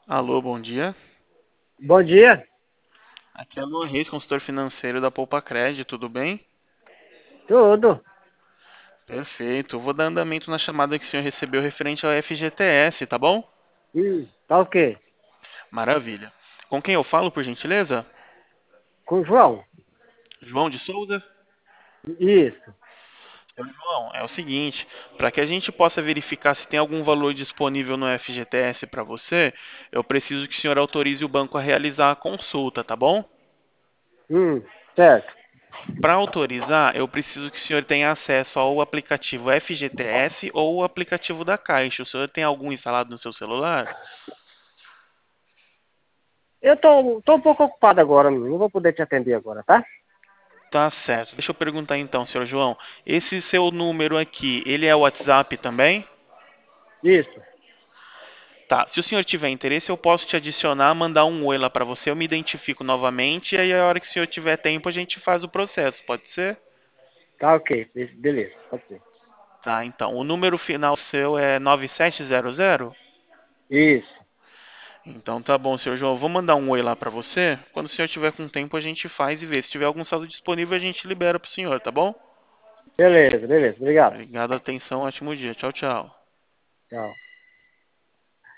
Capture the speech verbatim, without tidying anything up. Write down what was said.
Alô, bom dia. Bom dia. Aqui é Luan Reis, consultor financeiro da Poupa Cred, tudo bem? Tudo. Perfeito. Vou dar andamento na chamada que o senhor recebeu referente ao F G T S, tá bom? Hum, tá ok. Maravilha. Com quem eu falo, por gentileza? Com o João? João de Souza? Isso. Seu João, é o seguinte, para que a gente possa verificar se tem algum valor disponível no F G T S para você, eu preciso que o senhor autorize o banco a realizar a consulta, tá bom? Hum, certo. Para autorizar, eu preciso que o senhor tenha acesso ao aplicativo F G T S ou o aplicativo da Caixa. O senhor tem algum instalado no seu celular? Eu tô, tô um pouco ocupado agora, não vou poder te atender agora, tá? Tá certo. Deixa eu perguntar então, senhor João. Esse seu número aqui, ele é o WhatsApp também? Isso. Tá. Se o senhor tiver interesse, eu posso te adicionar, mandar um oi lá para você, eu me identifico novamente e aí a hora que o senhor tiver tempo a gente faz o processo, pode ser? Tá ok. Be- Beleza, pode ser. Tá, então. O número final seu é nove sete zero zero? Isso. Então tá bom, senhor João. Eu vou mandar um oi lá pra você. Quando o senhor tiver com tempo, a gente faz e vê. Se tiver algum saldo disponível, a gente libera pro senhor, tá bom? Beleza, beleza. Obrigado. Obrigado, atenção, ótimo dia. Tchau, tchau. Tchau.